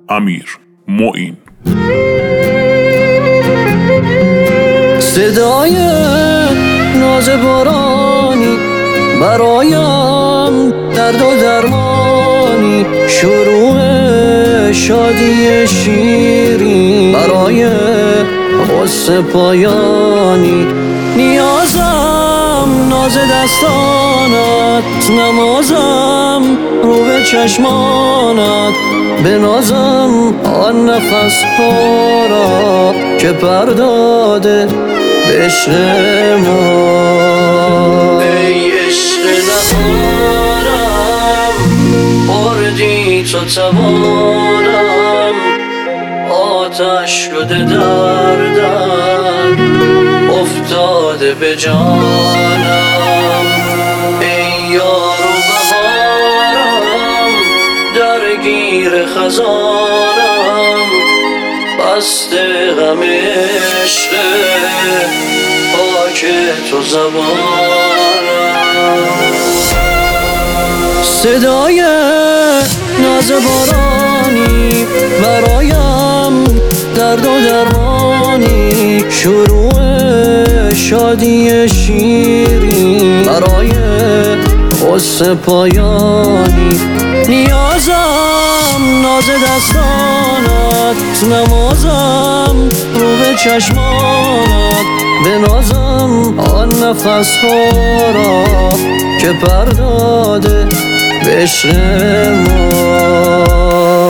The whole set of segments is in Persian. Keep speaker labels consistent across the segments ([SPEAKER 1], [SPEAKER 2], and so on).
[SPEAKER 1] امیر معین.
[SPEAKER 2] صدای ناز بارانی برایم درد و درمانی، شروع شادی شیرین برای غصه پایانی. نیازم ناز دستانت، نمازم رو به چشمانت، بنازم آن نفس ها را که پرداده به عشق ما. ای عشق نهانم بردی تو توانم، آتش شده دردم افتاده به جانم. ای یار و بهارم درگیر خزانم، بسته غم عشق پاک تو زبانم. صدای ناز بارانی برایم درد و درمانی، شروع شادی شیرین برای غصه پایانی. نیازم ناز دستانت، نمازم رو به چشمانت، بنازم آن نفس ها را که پرداده به عشق ما.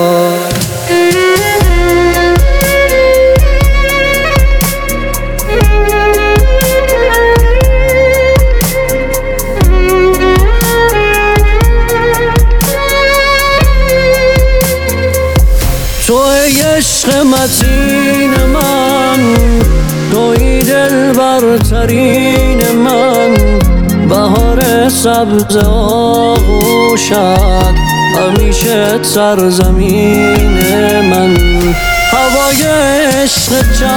[SPEAKER 2] تو ای عشق متین من، توی دل برترین من، بهار سبز آغوشت همیشه سرزمین من. هوای عشق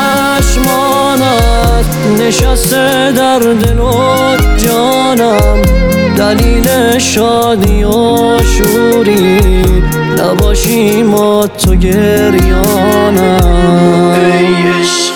[SPEAKER 2] چشمانت نشسته در دل و جانم، دلیل شادی و شوری نباشی ما تو گریانم. ای عشق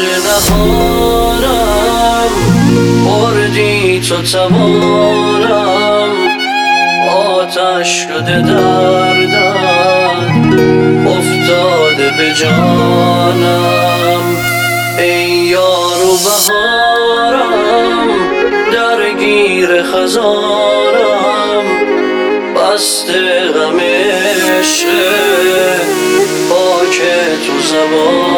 [SPEAKER 2] نهانم بردی تو توانم، آتش شده دردم افتاده به جانم. ای یار و بهارم درگیر خزانم، بسته غم عشق پاک تو زبانم.